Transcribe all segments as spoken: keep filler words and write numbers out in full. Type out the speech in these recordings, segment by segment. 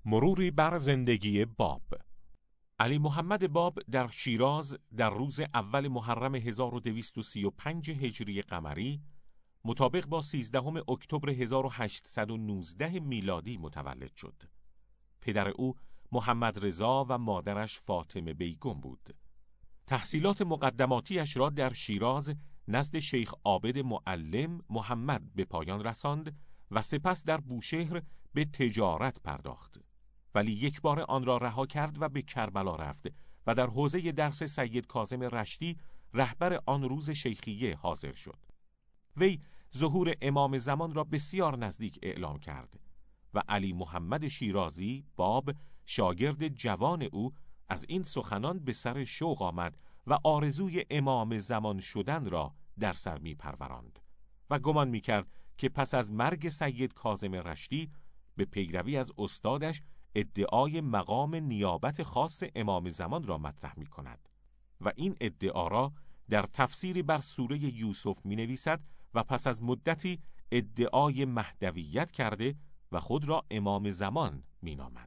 مروری بر زندگی باب. علی محمد باب در شیراز در روز اول محرم هزار و دویست و سی و پنج هجری قمری مطابق با سیزدهم اکتبر هزار و هشتصد و نوزده میلادی متولد شد. پدر او محمد رضا و مادرش فاطمه بیگم بود. تحصیلات مقدماتیش را در شیراز نزد شیخ عابد معلم محمد به پایان رساند و سپس در بوشهر به تجارت پرداخت. ولی یک بار آن را رها کرد و به کربلا رفت و در حوزه درس سید کاظم رشتی رهبر آن روز شیخیه حاضر شد. وی ظهور امام زمان را بسیار نزدیک اعلام کرد و علی محمد شیرازی باب شاگرد جوان او از این سخنان به سر شوق آمد و آرزوی امام زمان شدن را در سر می پروراند و گمان می کرد که پس از مرگ سید کاظم رشتی به پیروی از استادش ادعای مقام نیابت خاص امام زمان را مطرح می کند و این ادعا را در تفسیری بر سوره یوسف می نویسد و پس از مدتی ادعای مهدویت کرده و خود را امام زمان می نامد.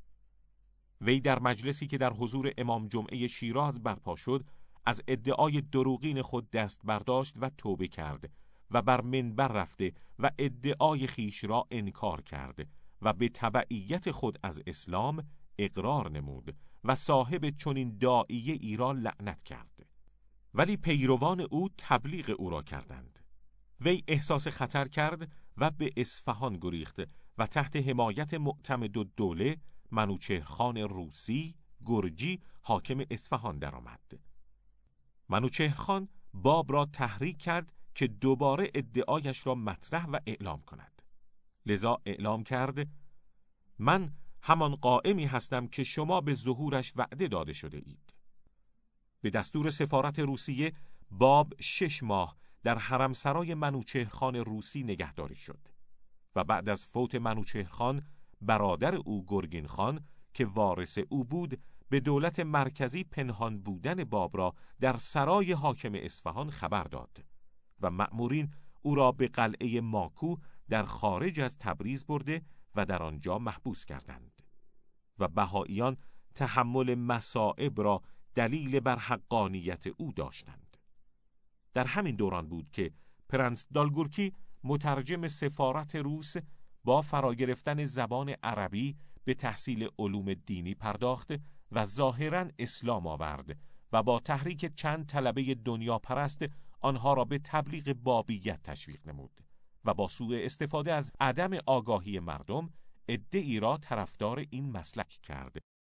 وی در مجلسی که در حضور امام جمعه شیراز برپا شد از ادعای دروغین خود دست برداشت و توبه کرد و بر منبر رفته و ادعای خیش را انکار کرد و به تبعیت خود از اسلام اقرار نمود و صاحب چنین داعیه ای را لعنت کرد. ولی پیروان او تبلیغ او را کردند. وی احساس خطر کرد و به اصفهان گریخت و تحت حمایت معتمد الدوله منوچهرخان روسی گرجی حاکم اصفهان درآمد. منوچهرخان باب را تحریک کرد که دوباره ادعایش را مطرح و اعلام کند. لذا اعلام کرد: من همان قائمی هستم که شما به ظهورش وعده داده شده اید. به دستور سفارت روسیه باب شش ماه در حرمسرای منوچهرخان روسی نگهداری شد و بعد از فوت منوچهرخان برادر او گرگین خان که وارث او بود به دولت مرکزی پنهان بودن باب را در سرای حاکم اصفهان خبر داد و مأمورین او را به قلعه ماکو در خارج از تبریز برده و در آنجا محبوس کردند و بهائیان تحمل مصائب را دلیل بر حقانیت او داشتند. در همین دوران بود که پرنس دالگورکی مترجم سفارت روس با فرا گرفتن زبان عربی به تحصیل علوم دینی پرداخت و ظاهراً اسلام آورد و با تحریک چند طلبه دنیا پرست آنها را به تبلیغ بابیت تشویق نمود و با سوء استفاده از عدم آگاهی مردم ادعی را طرفدار این مسلک کرد